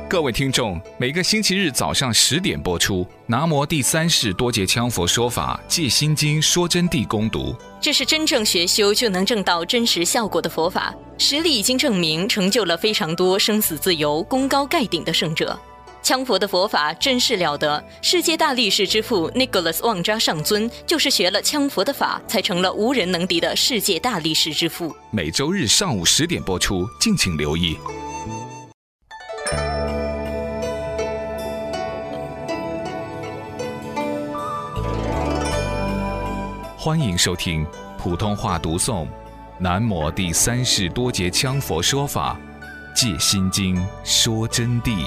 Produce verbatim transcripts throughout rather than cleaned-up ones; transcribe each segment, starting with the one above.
各位听众，每个星期日早上十点播出《南摩第三世多杰羌佛说法戒心经说真谛》攻读。 这是真正学修就能证到真实效果的佛法，实力已经证明，成就了非常多生死自由、功高盖顶的圣者。羌佛的佛法真是了得，世界大力士之父 Nicholas 旺扎上尊就是学了羌佛的法，才成了无人能敌的世界大力士之父。 每周日上午十点播出，敬请留意。欢迎收听普通话读诵《南摩第三世多杰羌佛说法戒心经说真谛》。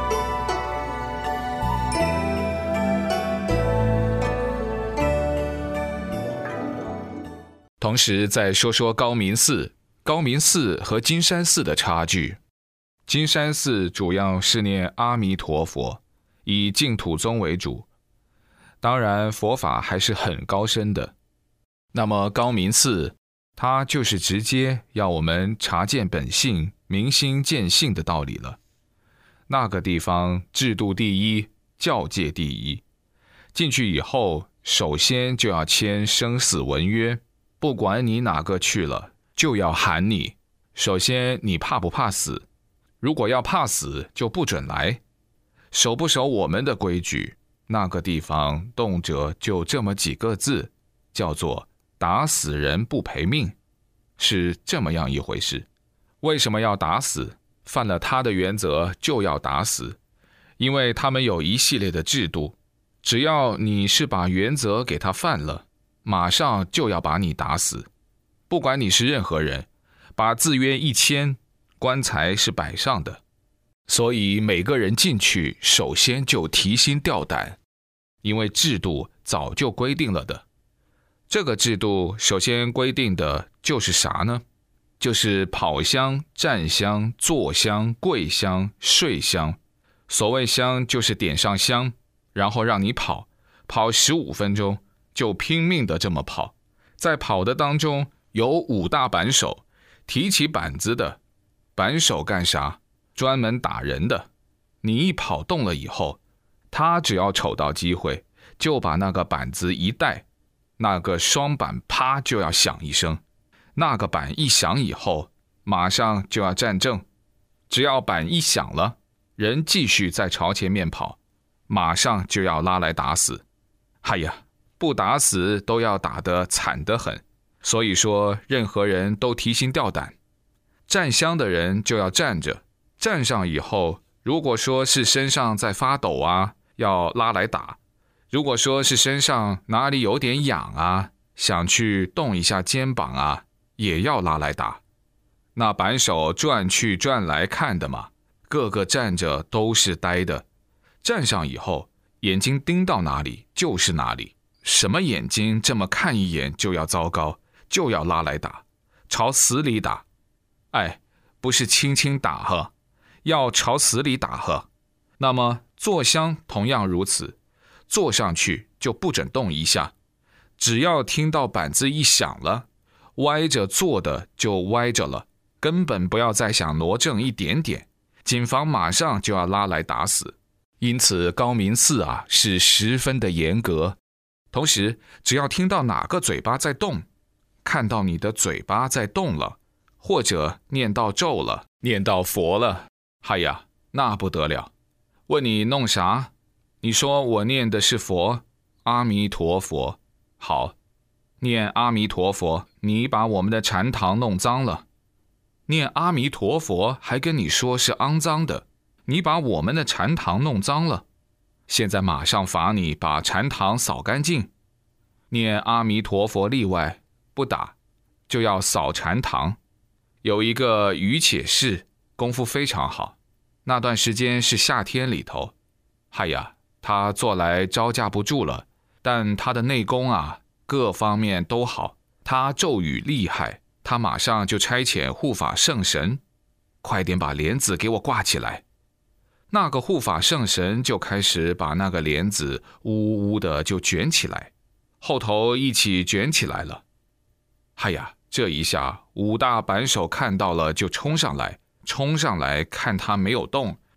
同时再说说高明寺。高明寺和金山寺的差距。金山寺主要是念阿弥陀佛，以净土宗为主，当然佛法还是很高深的。那么高明寺，它就是直接要我们察见本性、明心见性的道理了。那个地方制度第一，教戒第一。进去以后，首先就要签生死文约，不管你哪个去了，就要喊你。首先你怕不怕死？如果要怕死，就不准来。守不守我们的规矩？那个地方动辄就这么几个字，叫做打死人不赔命，是这么样一回事。为什么要打死？犯了他的原则就要打死，因为他们有一系列的制度，只要你是把原则给他犯了，马上就要把你打死。不管你是任何人，把字约一签，棺材是摆上的。所以每个人进去首先就提心吊胆，因为制度早就规定了的。这个制度首先规定的就是啥呢？就是跑香、站香、坐香、跪香、睡香。所谓香就是点上香，然后让你跑，跑十五分钟，就拼命的这么跑。在跑的当中有五大板手，提起板子的。板手干啥？专门打人的。你一跑动了以后，他只要瞅到机会，就把那个板子一带，那个双板啪就要响一声，那个板一响以后，马上就要站正。只要板一响了，人继续再朝前面跑，马上就要拉来打死。哎呀，不打死都要打得惨得很。所以说任何人都提心吊胆。站香的人就要站着，站上以后，如果说是身上在发抖啊，要拉来打。如果说是身上哪里有点痒啊，想去动一下肩膀啊，也要拉来打。那板手转去转来看的嘛，个个站着都是呆的。站上以后，眼睛盯到哪里就是哪里。什么眼睛这么看一眼就要糟糕，就要拉来打，朝死里打。哎，不是轻轻打呵，要朝死里打呵。那么坐香同样如此，坐上去就不准动一下，只要听到板子一响了，歪着坐的就歪着了，根本不要再想挪正一点点，警方马上就要拉来打死。因此高明寺啊是十分的严格。同时只要听到哪个嘴巴在动，看到你的嘴巴在动了，或者念到咒了，念到佛了，哎呀，那不得了。问你弄啥？你说我念的是佛，阿弥陀佛。好，念阿弥陀佛，你把我们的禅堂弄脏了。念阿弥陀佛还跟你说是肮脏的，你把我们的禅堂弄脏了。现在马上罚你把禅堂扫干净。念阿弥陀佛例外，不打，就要扫禅堂。有一个于且士，功夫非常好，那段时间是夏天里头，哎呀，他做来招架不住了，但他的内功啊，各方面都好，他咒语厉害，他马上就差遣护法圣神，快点把帘子给我挂起来。那个护法圣神就开始把那个帘子呜呜的就卷起来，后头一起卷起来了。哎呀，这一下五大板手看到了就冲上来，冲上来看他没有动，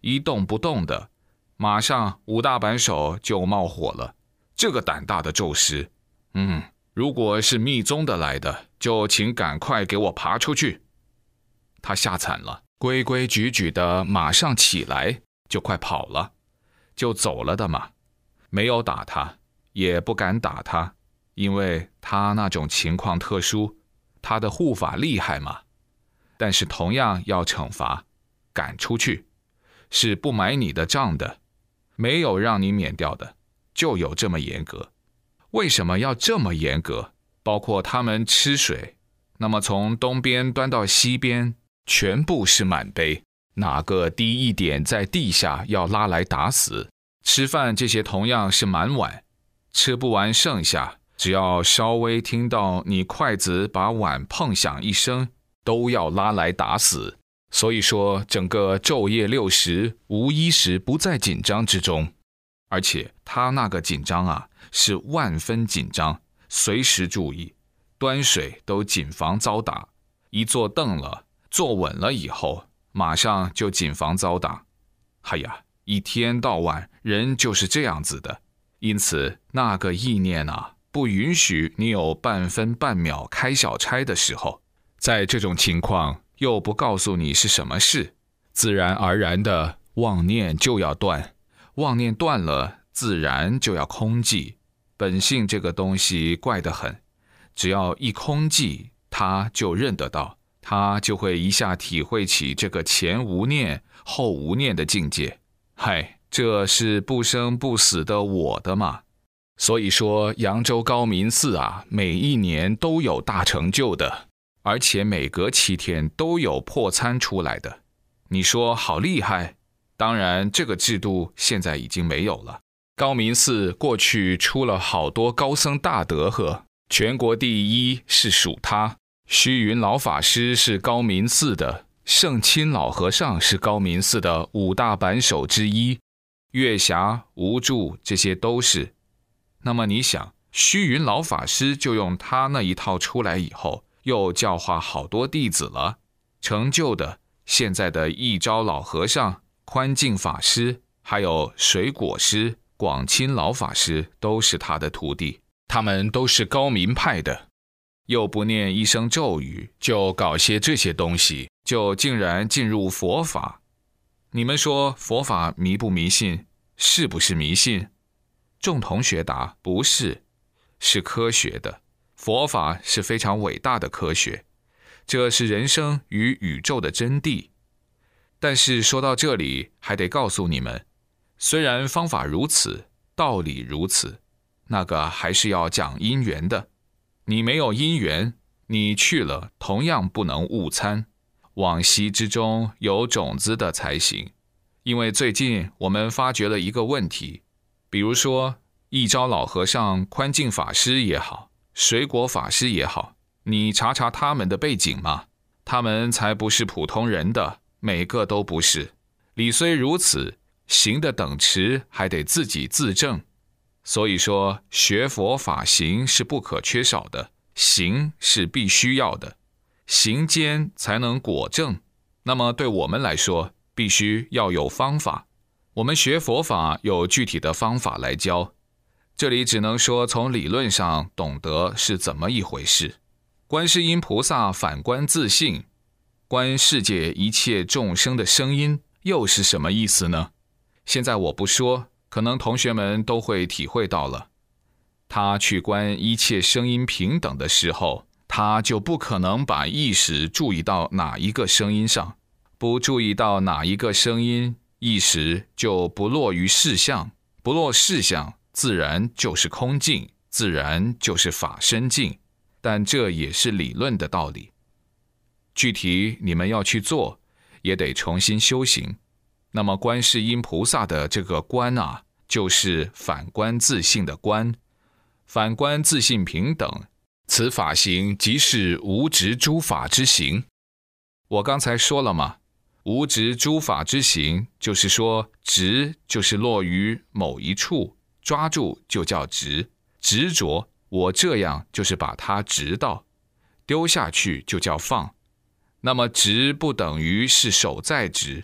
一动不动的，马上五大板手就冒火了。这个胆大的宙师，嗯，如果是密宗的来的，就请赶快给我爬出去。他吓惨了，规规矩矩的马上起来，就快跑了，就走了的嘛。没有打他，也不敢打他，因为他那种情况特殊，他的护法厉害嘛。但是同样要惩罚，赶出去，是不买你的账的，没有让你免掉的，就有这么严格。为什么要这么严格？包括他们吃水，那么从东边端到西边，全部是满杯，哪个低一点在地下要拉来打死。吃饭这些同样是满碗，吃不完剩下，只要稍微听到你筷子把碗碰响一声，都要拉来打死。所以说整个昼夜六时无一时不在紧张之中，而且他那个紧张啊是万分紧张，随时注意，端水都谨防遭打，一坐凳了坐稳了以后马上就谨防遭打。哎呀，一天到晚人就是这样子的，因此那个意念啊不允许你有半分半秒开小差的时候。在这种情况又不告诉你是什么事，自然而然的妄念就要断，妄念断了自然就要空寂。本性这个东西怪得很，只要一空寂，他就认得到，他就会一下体会起这个前无念后无念的境界。嗨，这是不生不死的我的嘛。所以说扬州高明寺啊，每一年都有大成就的，而且每隔七天都有破参出来的。你说好厉害？当然这个制度现在已经没有了。高明寺过去出了好多高僧大德呵，全国第一是属他，虚云老法师是高明寺的，圣钦老和尚是高明寺的五大板手之一，月霞、无助这些都是。那么你想，虚云老法师就用他那一套出来以后，又教化好多弟子了，成就的现在的一招老和尚、宽净法师，还有水果师、广钦老法师都是他的徒弟，他们都是高明派的，又不念一声咒语，就搞些这些东西，就竟然进入佛法。你们说佛法迷不迷信？是不是迷信？众同学答：不是，是科学的。佛法是非常伟大的科学，这是人生与宇宙的真谛。但是说到这里，还得告诉你们，虽然方法如此，道理如此，那个还是要讲因缘的。你没有因缘，你去了同样不能误参，往昔之中有种子的才行。因为最近我们发觉了一个问题，比如说一招老和尚、宽净法师也好，水果法师也好，你查查他们的背景嘛，他们才不是普通人的，每个都不是。理虽如此，行的等持还得自己自证。所以说学佛法行是不可缺少的，行是必须要的，行间才能果证。那么对我们来说，必须要有方法，我们学佛法有具体的方法来教，这里只能说从理论上懂得是怎么一回事。观世音菩萨反观自性，观世界一切众生的声音又是什么意思呢？现在我不说，可能同学们都会体会到了。他去观一切声音平等的时候，他就不可能把意识注意到哪一个声音上，不注意到哪一个声音，意识就不落于事相，不落事相，自然就是空境，自然就是法身境。但这也是理论的道理，具体你们要去做，也得重新修行。那么观世音菩萨的这个观啊，就是反观自性的观，反观自性平等，此法行即是无执诸法之行。我刚才说了嘛，无执诸法之行，就是说执就是落于某一处，抓住就叫执，执着我这样就是把它执到，丢下去就叫放。那么执不等于是守在执，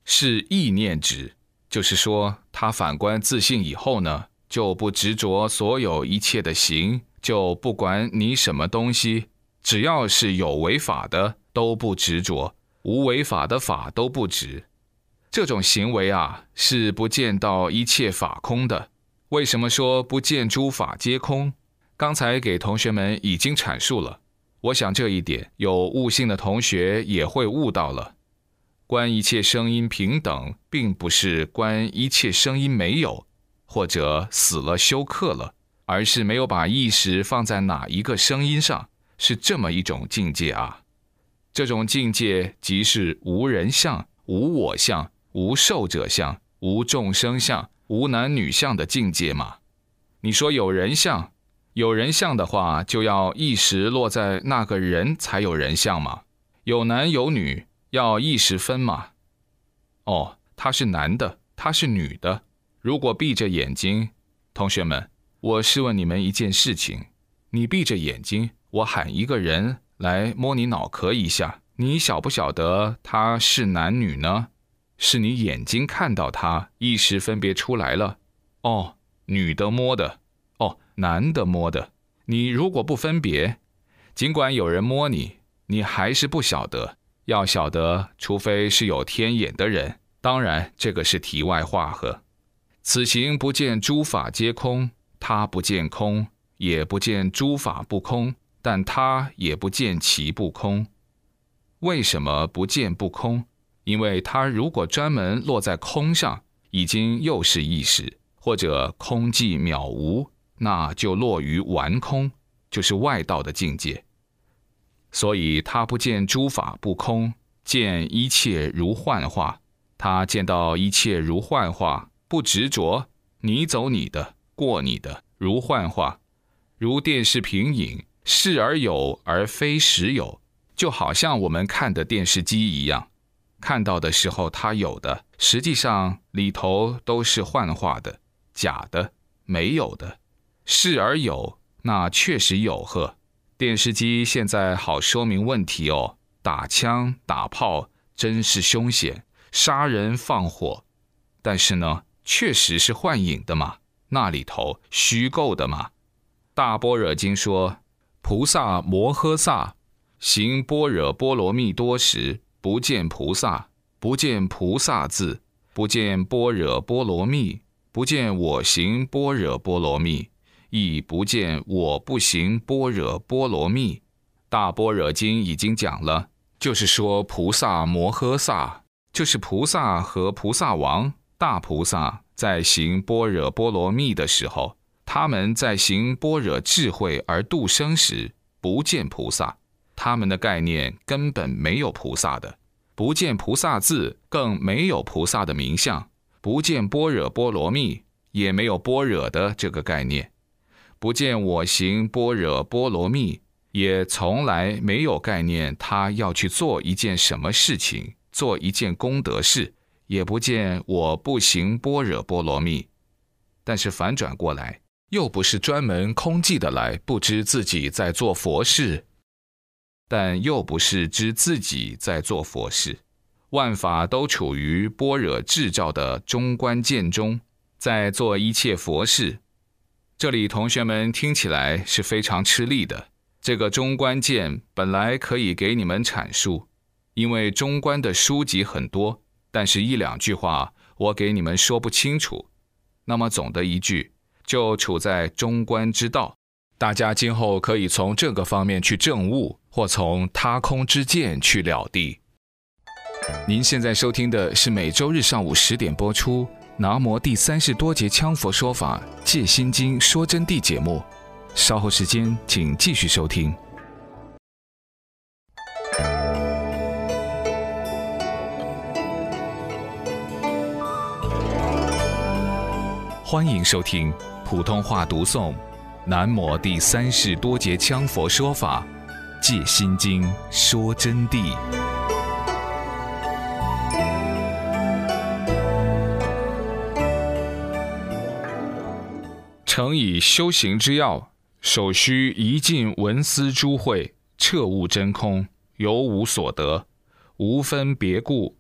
是意念执，就是说他反观自性以后呢，就不执着所有一切的行，就不管你什么东西，只要是有为法的都不执着，无为法的法都不执。这种行为啊，是不见到一切法空的。为什么说不见诸法皆空？刚才给同学们已经阐述了，我想这一点有悟性的同学也会悟到了。观一切声音平等，并不是观一切声音没有，或者死了休克了，而是没有把意识放在哪一个声音上，是这么一种境界啊。这种境界即是无人相、无我相、无受者相、无众生相、无男女相的境界嘛。你说有人相，有人相的话，就要意识落在那个人才有人相嘛。有男有女，要意识分嘛。哦，他是男的，他是女的。如果闭着眼睛，同学们，我试问你们一件事情，你闭着眼睛，我喊一个人来摸你脑壳一下，你晓不晓得他是男女呢？是你眼睛看到他，意识分别出来了。哦，女的摸的，哦，男的摸的。你如果不分别，尽管有人摸你，你还是不晓得。要晓得，除非是有天眼的人，当然这个是题外话呵。此行不见诸法皆空，他不见空，也不见诸法不空，但他也不见其不空。为什么不见不空？因为他如果专门落在空上，已经又是意识，或者空寂渺无，那就落于顽空，就是外道的境界。所以他不见诸法不空，见一切如幻化。他见到一切如幻化，不执着，你走你的，过你的，如幻化，如电视屏影，是而有而非实有，就好像我们看的电视机一样，看到的时候它有的，实际上里头都是幻化的，假的，没有的。是而有，那确实有呵。电视机现在好说明问题哦，打枪打炮真是凶险，杀人放火，但是呢，确实是幻影的嘛，那里头虚构的嘛。大般若经说，菩萨摩诃萨行般若波罗蜜多时，不见菩萨，不见菩萨字，不见般若波罗蜜，不见我行般若波罗蜜，亦不见我不行般若波罗蜜。大般若经已经讲了，就是说菩萨摩诃萨，就是菩萨和菩萨王大菩萨在行般若波罗蜜的时候，他们在行般若智慧而度生时，不见菩萨，他们的概念根本没有菩萨的，不见菩萨字，更没有菩萨的名相，不见般若波罗蜜，也没有般若的这个概念。不见我行般若波罗蜜，也从来没有概念他要去做一件什么事情，做一件功德事，也不见我不行般若波罗蜜。但是反转过来，又不是专门空寂的来不知自己在做佛事，但又不是知自己在做佛事，万法都处于般若智照的中观见中，在做一切佛事。这里同学们听起来是非常吃力的，这个中观见本来可以给你们阐述，因为中观的书籍很多，但是一两句话我给你们说不清楚。那么总的一句，就处在中观之道，大家今后可以从这个方面去证悟，或从他空之见去了地。您现在收听的是每周日上午十点播出南无第三世多杰羌佛说法戒心经说真谛节目，稍后时间请继续收听。欢迎收听普通话读诵南无第三世多杰羌佛说法戒心经说真谛。诚以修行之要，首须一尽闻思诸慧，彻悟真空，犹无所得，无分别故，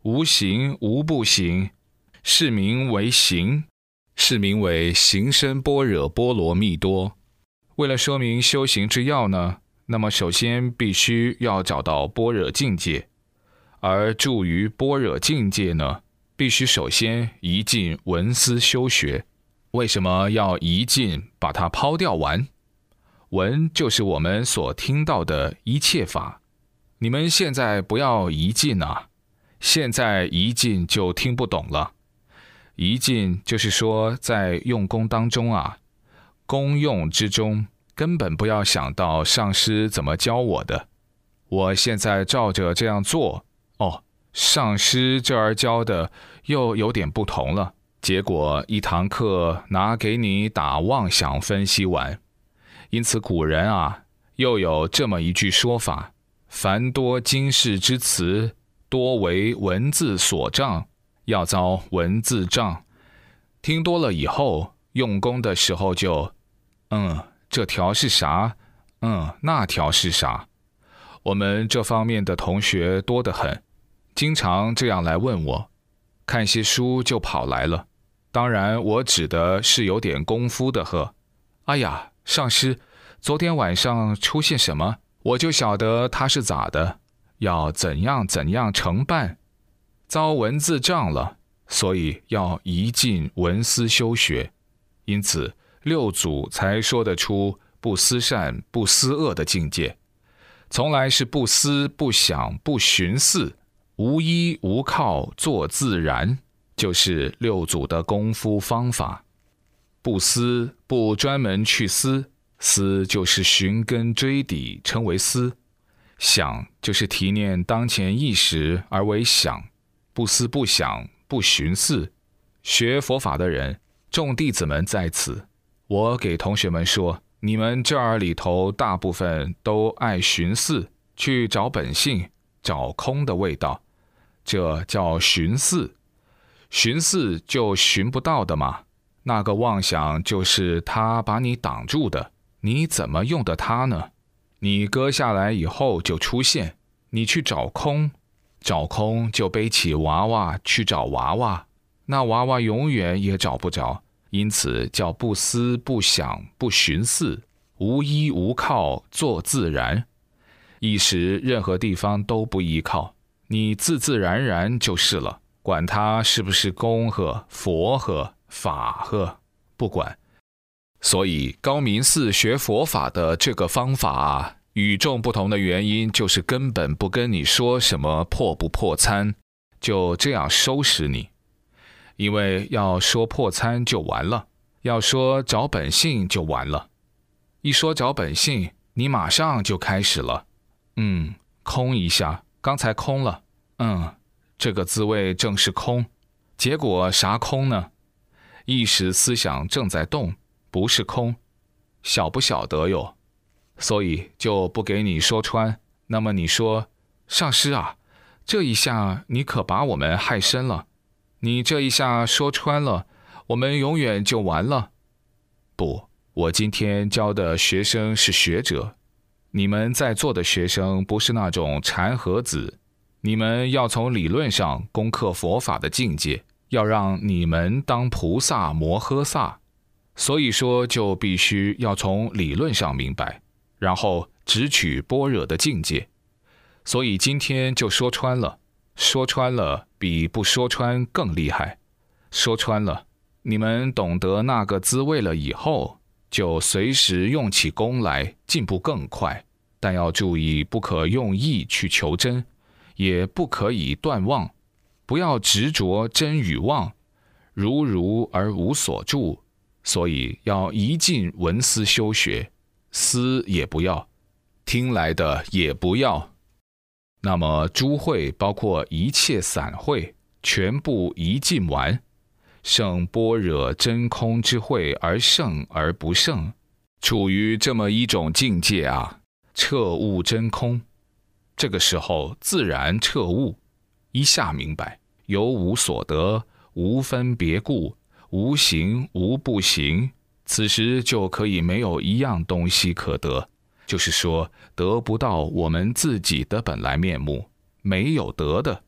无形无不行，是名为行，是名为行深般若波罗蜜多。为了说明修行之要呢，那么首先必须要找到般若境界，而住于般若境界呢，必须首先一尽闻思修学。为什么要一尽把它抛掉完？闻就是我们所听到的一切法，你们现在不要一尽啊，现在一尽就听不懂了。一尽就是说在用功当中啊，功用之中根本不要想到上师怎么教我的，我现在照着这样做，哦，上师这儿教的又有点不同了，结果一堂课拿给你打妄想分析完。因此古人啊，又有这么一句说法，凡多经世之词，多为文字所障，要遭文字障。听多了以后，用功的时候就嗯，这条是啥？嗯，那条是啥？我们这方面的同学多得很，经常这样来问我，看些书就跑来了。当然我指的是有点功夫的呵。哎呀，上师，昨天晚上出现什么，我就晓得他是咋的，要怎样怎样承办，遭文字障了，所以要一尽闻思修学。因此六祖才说得出不思善不思恶的境界，从来是不思不想不寻思，无依无靠做自然，就是六祖的功夫方法。不思不专门去思，思就是寻根追底，称为思；想就是提念当前意识而为想。不思不想不寻思，学佛法的人，众弟子们在此，我给同学们说，你们这儿里头大部分都爱寻思，去找本性，找空的味道，这叫寻思。寻思就寻不到的嘛，那个妄想就是它把你挡住的，你怎么用的它呢？你割下来以后就出现，你去找空，找空就背起娃娃去找娃娃，那娃娃永远也找不着，因此叫不思不想不寻思，无依无靠做自然。一时任何地方都不依靠，你自自然然就是了，管它是不是公和佛和法和，不管。所以高明寺学佛法的这个方法啊，与众不同的原因就是根本不跟你说什么破不破参，就这样收拾你。因为要说破参就完了，要说找本性就完了。一说找本性，你马上就开始了。嗯，空一下，刚才空了。嗯，这个滋味正是空。结果啥空呢？意识思想正在动，不是空，晓不晓得哟？所以就不给你说穿。那么你说，上师啊，这一下你可把我们害深了，你这一下说穿了，我们永远就完了。不，我今天教的学生是学者，你们在座的学生不是那种禅和子，你们要从理论上攻克佛法的境界，要让你们当菩萨摩诃萨，所以说就必须要从理论上明白，然后直取般若的境界。所以今天就说穿了，说穿了比不说穿更厉害。说穿了，你们懂得那个滋味了以后，就随时用起功来，进步更快。但要注意，不可用意去求真，也不可以断妄，不要执着真与妄，如如而无所住。所以要一尽闻思修学，思也不要，听来的也不要。那么诸慧包括一切散慧，全部一尽完，胜般若真空之慧而胜而不胜，处于这么一种境界啊，彻悟真空。这个时候自然彻悟，一下明白，有无所得，无分别故，无行无不行，此时就可以没有一样东西可得，就是说得不到我们自己的本来面目，没有得的，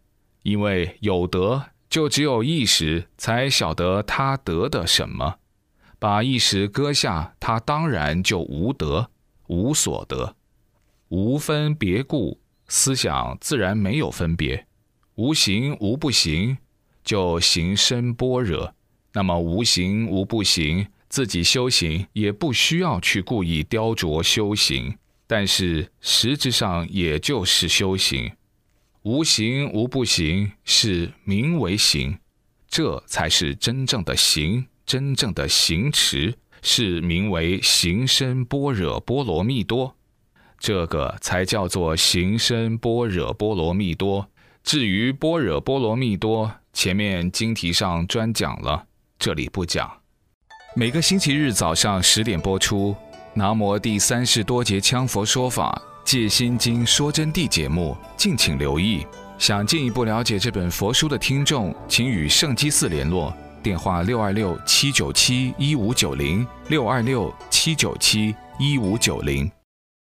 因为有德就只有一时才晓得他得的什么，把一时搁下，他当然就无德，无所得。无分别故，思想自然没有分别。无行无不行，就行深般若。那么无行无不行，自己修行也不需要去故意雕琢修行，但是实质上也就是修行。无行无不行是名为行，这才是真正的行，真正的行持，是名为行深般若波罗蜜多。这个才叫做行深般若波罗蜜多。至于般若波罗蜜多，前面经题上专讲了，这里不讲。每个星期日早上十点播出南无第三世多杰羌佛说法戒心经说真谛节目，敬请留意。想进一步了解这本佛书的听众，请与圣基寺联络，电话六二六七九七一五九零 六二六七九七一五九零。